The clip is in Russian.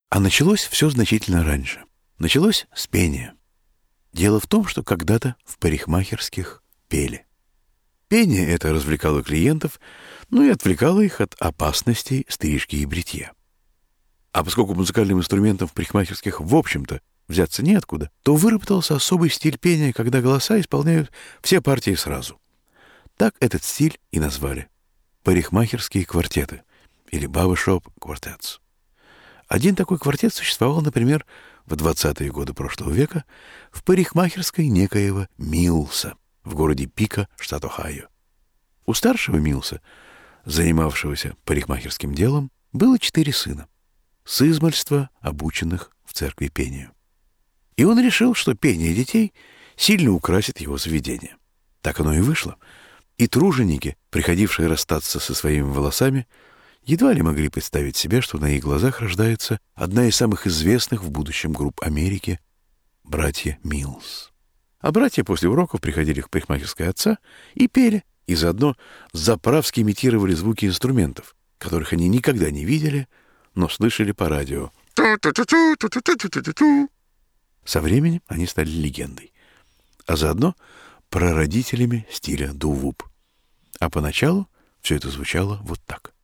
А началось все значительно раньше. Началось с пения. Дело в том, что когда-то в парикмахерских пели. Пение это развлекало клиентов, ну и отвлекало их от опасностей стрижки и бритья. А поскольку музыкальным инструментом в парикмахерских, в общем-то, взяться неоткуда, то выработался особый стиль пения, когда голоса исполняют все партии сразу. Так этот стиль и назвали парикмахерские квартеты или barbershop quartets. Один такой квартет существовал, например, в 20-е годы прошлого века в парикмахерской некоего Милса в городе Пика, штат Ohio. У старшего Милса, занимавшегося парикмахерским делом, было 4 сына, с измальства обученных в церкви пению. И он решил, что пение детей сильно украсит его заведение. Так оно и вышло. И труженики, приходившие расстаться со своими волосами, едва ли могли представить себе, что на их глазах рождается одна из самых известных в будущем групп Америки — братья Милс. А братья после уроков приходили в парикмахерское отца и пели, и заодно заправски имитировали звуки инструментов, которых они никогда не видели, но слышали по радио. Со временем они стали легендой, а заодно прародителями стиля ду-вуп. А поначалу все это звучало вот так.